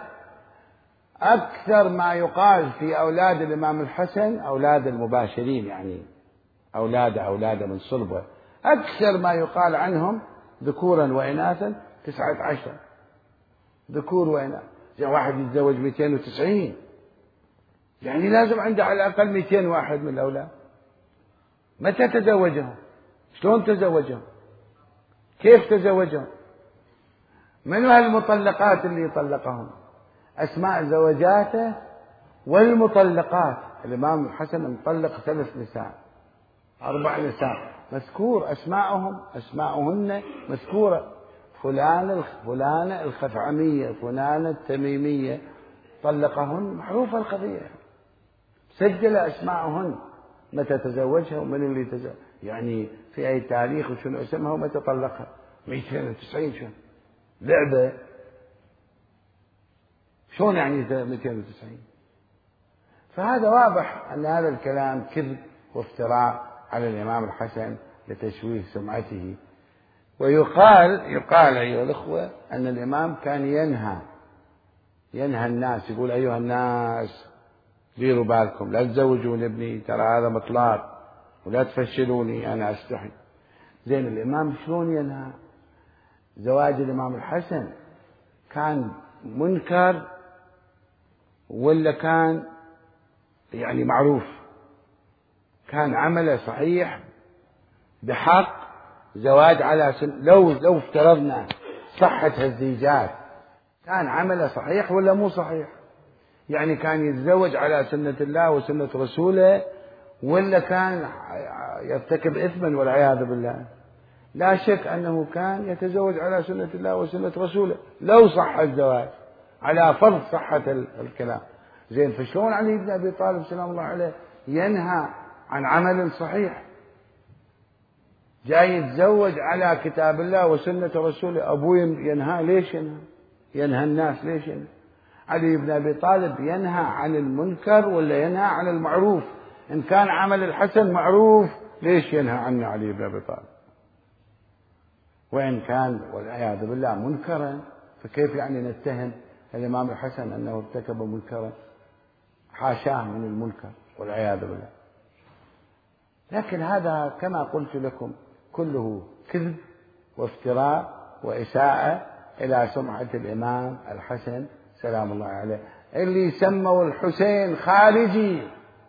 أكثر ما يقال في أولاد الإمام الحسن أولاد المباشرين، يعني أولاد أولاد من صلبه، أكثر ما يقال عنهم ذكورا وإناثا تسعة عشر ذكور وإناث. واحد يتزوج مئتين وتسعين يعني لازم عنده على الأقل مئتين واحد من الأولاد. متى تزوجهم؟ شلون تزوجهم؟ كيف تزوجهم؟ من هالمطلقات اللي طلقهم؟ أسماء زوجاته والمطلقات. الإمام الحسن مطلق ثلاث نساء أربع نساء مذكور أسماءهم أسماءهن مذكورة، فلان فلانة الخثعمية فلانة التميمية طلقهن، معروفة القضية، سجل أسماءهن متى تزوجها ومن اللي تزوج، يعني في أي تاريخ وشنو اسمها ومتى طلقها. مئتين وتسعين شو لعبة؟ شلون يعني مئتين وتسعين؟ فهذا واضح أن هذا الكلام كذب وافتراء على الإمام الحسن لتشويه سمعته. ويقال يقال أيها الأخوة أن الإمام كان ينهى ينهى الناس، يقول أيها الناس ديروا بالكم لا تزوجون ابني، ترى هذا مطلاق، ولا تفشلوني أنا أستحي. زين الإمام شلون ينهى؟ زواج الإمام الحسن كان منكر ولا كان يعني معروف؟ كان عمله صحيح بحق زواج على سن، لو لو افترضنا صحة هالزيجات كان عمله صحيح ولا مو صحيح؟ يعني كان يتزوج على سنة الله وسنة رسوله ولا كان يرتكب إثما والعياذ بالله؟ لا شك أنه كان يتزوج على سنة الله وسنة رسوله لو صح الزواج، على فرض صحة الكلام. زين فشلون علي بن أبي طالب سلام الله عليه ينهى عن عمل صحيح؟ جاي يتزوج على كتاب الله وسنة رسوله، أبوه ينهى، ليش ينهى؟ ينهى الناس ليش ينهى؟ علي بن أبي طالب ينهى عن المنكر ولا ينهى عن المعروف؟ إن كان عمل الحسن معروف ليش ينهى عنه علي بن أبي طالب؟ وإن كان والعياذ بالله منكرا فكيف يعني نتهم الإمام الحسن أنه ارتكب منكرا؟ حاشاه من المنكر والعياذ بالله. لكن هذا كما قلت لكم كله كذب وافتراء وإساءة إلى سمعة الإمام الحسن سلام الله عليه، اللي سموا الحسين خارجي،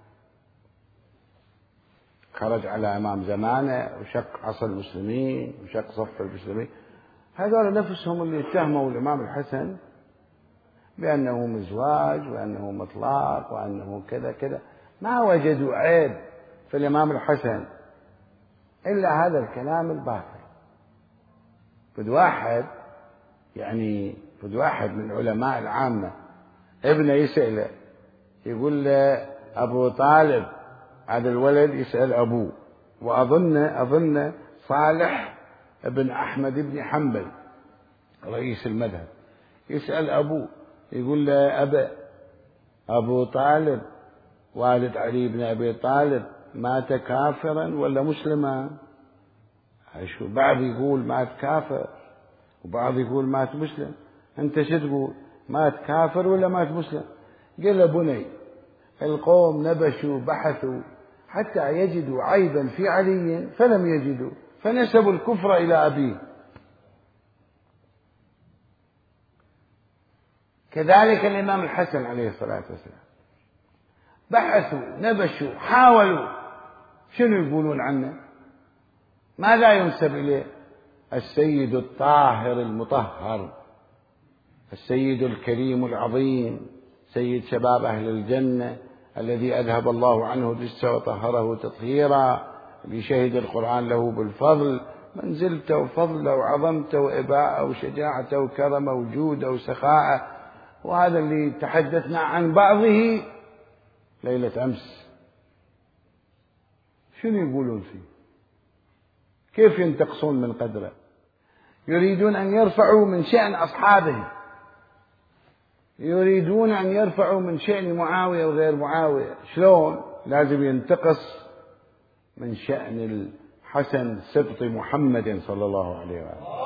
خرج على إمام زمانه وشق عصا المسلمين وشق صف المسلمين. هذول نفسهم اللي اتهموا الإمام الحسن بأنه مزواج وأنه مطلاق وأنه كذا كذا، ما وجدوا عيب في الإمام الحسن إلا هذا الكلام الباطل. فد واحد يعني فد واحد من علماء العامة ابنه يسأله، يقول له أبو طالب، هذا الولد يسأل أبوه، وأظن أظن صالح ابن أحمد بن حنبل رئيس المذهب يسأل أبوه، يقول له أبا أبو طالب والد علي بن أبي طالب مات كافرا ولا مسلما؟ شو بعض يقول مات كافر وبعض يقول مات مسلم، أنت شو تقول، مات كافر ولا مات مسلم؟ قال له بني القوم نبشوا بحثوا حتى يجدوا عيبا في علي فلم يجدوا فنسبوا الكفر إلى أبيه. كذلك الإمام الحسن عليه الصلاة والسلام بحثوا نبشوا حاولوا، شنو يقولون عنه؟ ماذا ينسب إليه؟ السيد الطاهر المطهر، السيد الكريم العظيم، سيد شباب أهل الجنة، الذي أذهب الله عنه الرجس وطهره تطهيرا، اللي شهد القرآن له بالفضل، منزلته وفضله وعظمته وإباءه وشجاعته وكرمه وجوده وسخاءه. وهذا اللي تحدثنا عن بعضه ليلة أمس. شنو يقولون فيه؟ كيف ينتقصون من قدره؟ يريدون أن يرفعوا من شأن أصحابه، يريدون أن يرفعوا من شأن معاوية وغير معاوية. شلون؟ لازم ينتقص من شأن الحسن سبط محمد صلى الله عليه وسلم.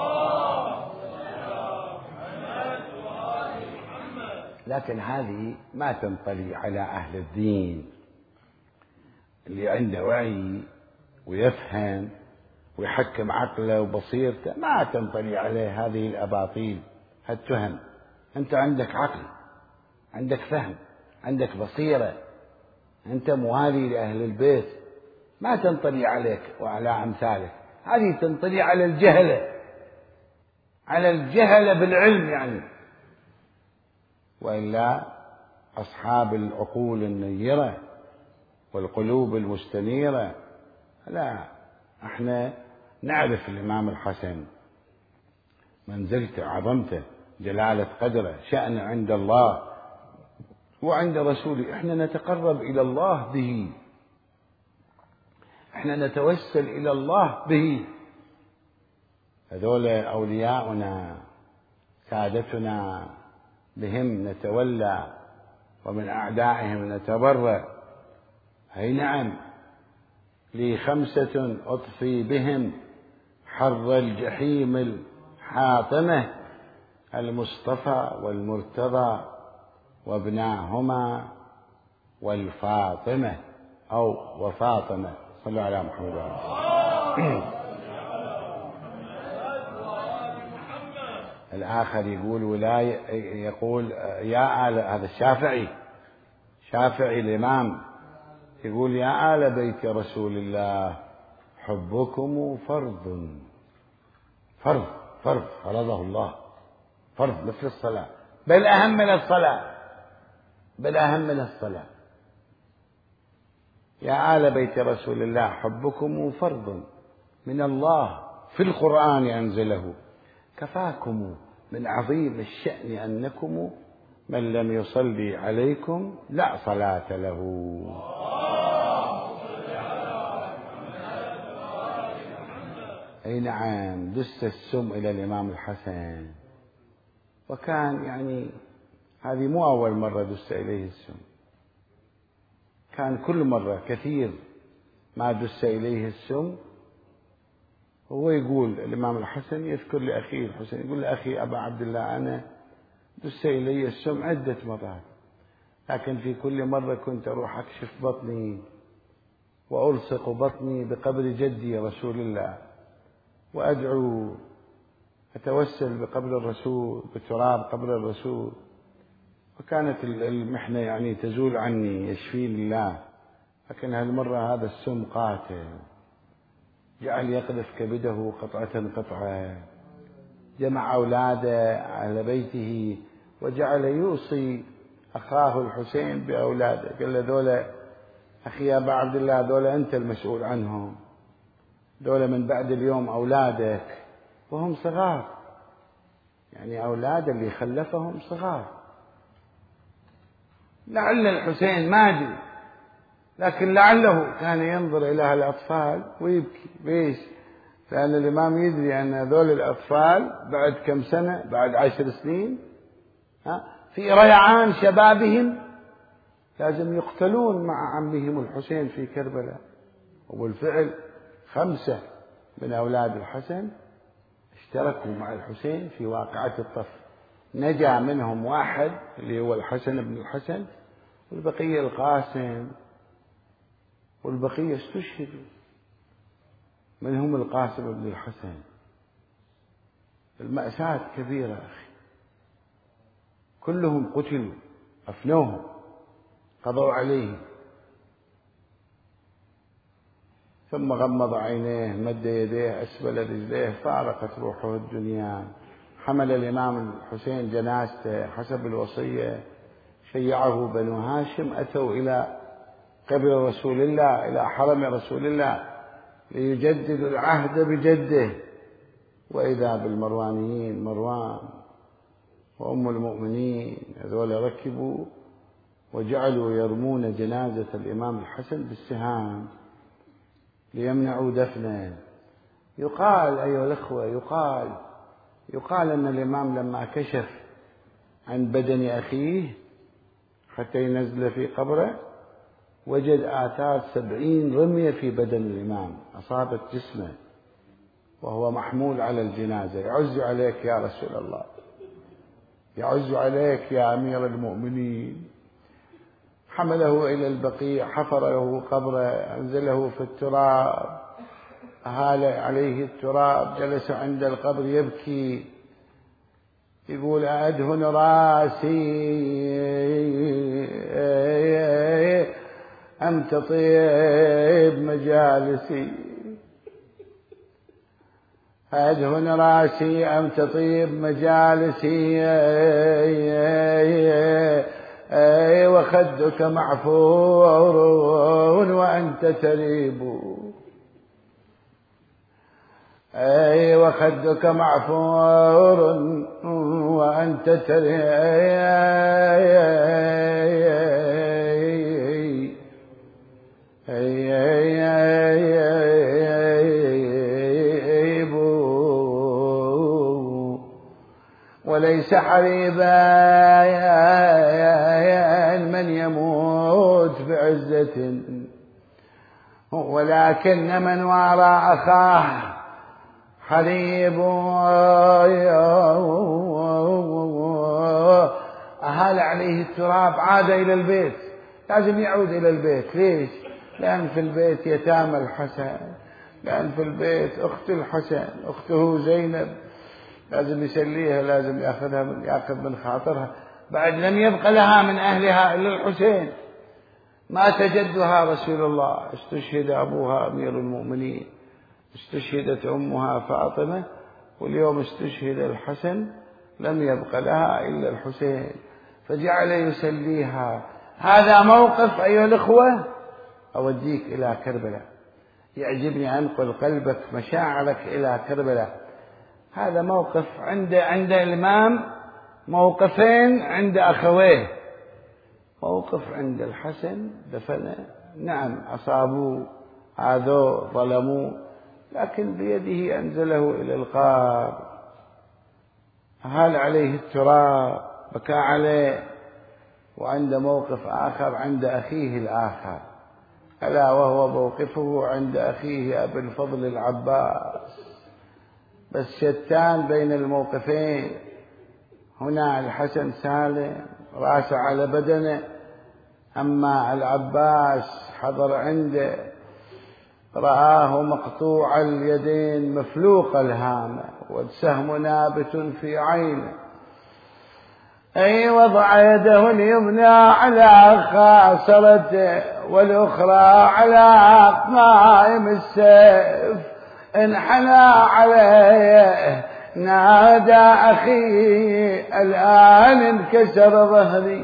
لكن هذه ما تنطلي على أهل الدين اللي عنده وعي ويفهم ويحكم عقله وبصيرته، ما تنطلي عليه هذه الأباطيل هالتهم. أنت عندك عقل، عندك فهم، عندك بصيرة، أنت موالي لأهل البيت، ما تنطلي عليك وعلى أمثالك. هذه تنطلي على الجهلة، على الجهلة بالعلم يعني. وإلا أصحاب العقول النيرة والقلوب المستنيرة، لا، احنا نعرف الإمام الحسن منزلته، عظمته، جلالة قدره، شأنه عند الله وعند رسوله. احنا نتقرب إلى الله به، احنا نتوسل إلى الله به. هذول أولياؤنا سادتنا، بهم نتولى ومن أعدائهم نتبرأ. أي نعم، لي خمسة أطفي بهم حر الجحيم الحاطمة، المصطفى والمرتضى وابناهما والفاطمة أو وفاطمة. صلوا على محمد وعلى الآخر يقول ولاية، يقول يا آل، هذا الشافعي، شافعي الإمام، يقول يا آل بيت رسول الله حبكم فرض، فرض فرض فرضه الله، فرض مثل الصلاة، بل أهم من الصلاة، بل أهم من الصلاة. يا آل بيت رسول الله حبكم فرض من الله في القرآن أنزله، كفاكم من عظيم الشأن أنكم من لم يصلي عليكم لا صلاة له. أي نعم، دس السم إلى الإمام الحسن، وكان يعني هذه مو أول مرة دس إليه السم، كان كل مرة كثير ما دس إليه السم. هو يقول الإمام الحسن يذكر لأخيه الحسين، يقول لأخي أبا عبد الله أنا دس إلي السم عدة مرات، لكن في كل مرة كنت أروح أكشف بطني وألصق بطني بقبر جدي رسول الله وأدعو، أتوسل بقبر الرسول، بتراب قبر الرسول، وكانت المحنة يعني تزول عني، يشفيني الله. لكن هالمرة هذا السم قاتل، جعل يقذف كبده قطعة قطعة، جمع أولاده أهل بيته وجعل يوصي أخاه الحسين بأولاده، قال له ذولا أخي أبا عبد الله ذولا أنت المسؤول عنهم، ذولا من بعد اليوم أولادك وهم صغار، يعني أولاد اللي خلفهم صغار. لعل الحسين ما أدري، لكن لعله كان ينظر إلى هالأطفال ويبكي. ليش؟ لأن الإمام يدري أن هذول الأطفال بعد كم سنة، بعد عشر سنين في ريعان شبابهم لازم يقتلون مع عمهم الحسين في كربلاء. وبالفعل خمسة من أولاد الحسن اشتركوا مع الحسين في واقعة الطف، نجا منهم واحد اللي هو الحسن بن الحسن، والبقية القاسم، والبقية استشهدوا، منهم القاسم بن الحسن. المأساة كبيرة أخي، كلهم قتلوا، أفنوهم، قضوا عليهم. ثم غمض عينيه، مد يديه، أسبل رجليه، فارقت روحه الدنيا. حمل الإمام الحسين جنازته حسب الوصية، شيعه بنو هاشم، أتوا إلى قبر رسول الله، إلى حرم رسول الله ليجددوا العهد بجده، وإذا بالمروانيين، مروان وأم المؤمنين هذول ركبوا وجعلوا يرمون جنازة الإمام الحسن بالسهام ليمنعوا دفنه. يقال أيها الأخوة، يقال يقال أن الإمام لما كشف عن بدن أخيه حتى ينزل في قبره وجد آثار سبعين رمية في بدن الإمام أصابت جسمه وهو محمول على الجنازة. يعز عليك يا رسول الله، يعز عليك يا أمير المؤمنين. حمله إلى البقيع، حفر له قبره، أنزله في التراب، أهال عليه التراب، جلس عند القبر يبكي، يقول أدهن راسي أم تطيب مجالسي، أدهن راسي أم تطيب مجالسي، وخدك معفور وأنت تريب، أي وخدك معفور وأنت تريب، ليس حريبا من يموت بعزة، ولكن من وراء أخاه حريب. أهال عليه التراب عاد إلى البيت، لازم يعود إلى البيت. ليش؟ لأن في البيت يتامى الحسن، لأن في البيت أخت الحسن أخته زينب، لازم يسليها، لازم يأخذها من يأخذ من خاطرها. بعد لم يبق لها من أهلها إلا الحسين. مات جدها رسول الله، استشهد أبوها أمير المؤمنين، استشهدت أمها فاطمة، واليوم استشهد الحسن، لم يبق لها إلا الحسين، فجعل يسليها. هذا موقف أيها الأخوة. أوديك إلى كربلاء، يعجبني أنقل قلبك مشاعرك إلى كربلاء. هذا موقف عند عند الإمام، موقفين عند أخويه. موقف عند الحسن دفنه، نعم أصابوه آذوه ظلموه، لكن بيده أنزله إلى القار، هال عليه التراب بكى عليه. وعند موقف آخر عند أخيه الآخر، ألا وهو موقفه عند أخيه أبي الفضل العباس. بس شتان بين الموقفين. هنا الحسن سالم راسه على بدنه، أما العباس حضر عنده رآه مقطوع اليدين مفلوق الهامة، والسهم نابت في عينه. أي وضع يده اليمنى على خاصرته والأخرى على قائم السيف، انحنى عليه نادى أخي الآن انكسر ظهري.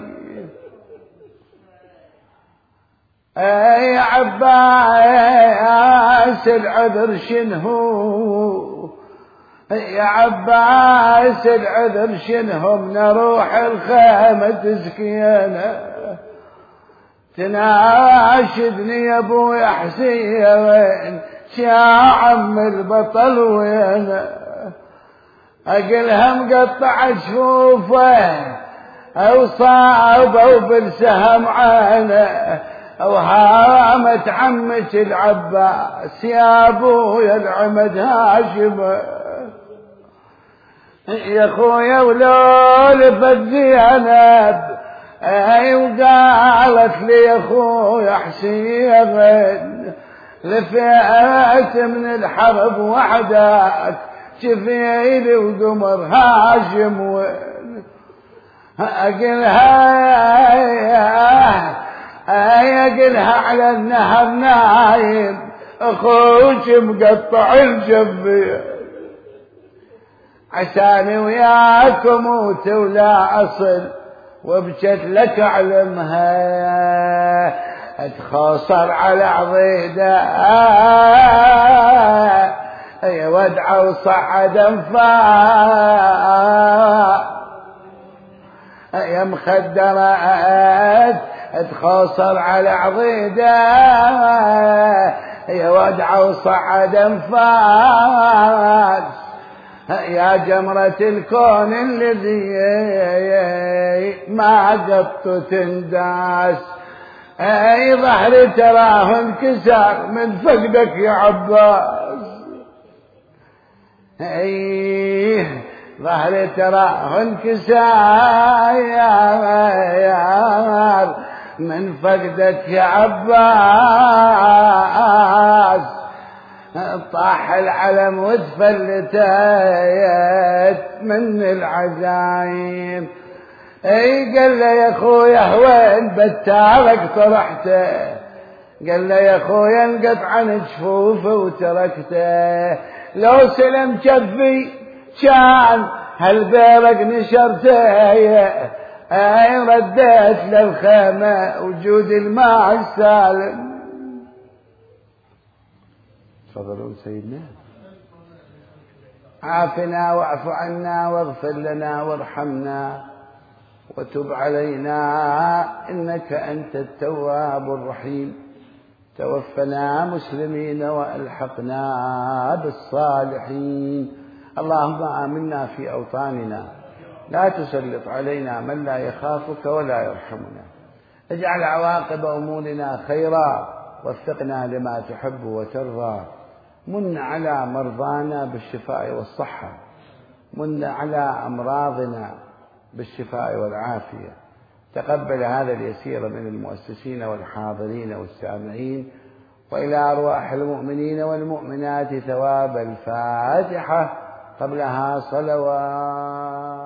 أي عباس العذر شنهو، يا عباس العذر شنهم، نروح الخيمة تسكينا، تناشدني يا ابوي حسين وين، يا عم البطل وين. اقلها مقطع جفوفه او صابه بالسهم عينه، او هامت عمك العباس يا ابويا العمد هاشم. يا خويا ولو لفت زينب اي وقالت لي يا خويا حسين، لفيت من الحرب وحدك شفيلي وقمر هاشم وين. اقلها اقلها على النهر نايم، اخوك مقطع الجبين، عساني وياك موت ولا أصل، وبجت لك علمها اتخاصر على عضيدة. يا ودعة وصعد انفاق، يا مخدرات اتخاصر على عضيدة، يا ودعة وصعد انفاق، يا جمرة الكون الذي ما قط تنداس. اي ظهري تراه انكسر من فقدك يا عباس، اي ظهري تراه انكسر من فقدك يا عباس. طاح العلم وتفلتت من العزايم. اي قال له يا خويا وين بتالك طرحته، قال له يا خويا انقطع عن جفوفه وتركته، لو سلم كفي كان هالبيرق نشرته. اي رديت للخيمة وجود الماء السالم. تفضلون سيدنا. عافنا واعف عنا واغفر لنا وارحمنا وتب علينا إنك أنت التواب الرحيم. توفنا مسلمين وألحقنا بالصالحين. اللهم آمنا في أوطاننا لا تسلط علينا من لا يخافك ولا يرحمنا. اجعل عواقب أمورنا خيرا، وفقنا لما تحب وترضى. من على مرضانا بالشفاء والصحة، من على أمراضنا بالشفاء والعافية. تقبل هذا اليسير من المؤسسين والحاضرين والسامعين، وإلى أرواح المؤمنين والمؤمنات ثواب الفاتحة قبلها صلوات.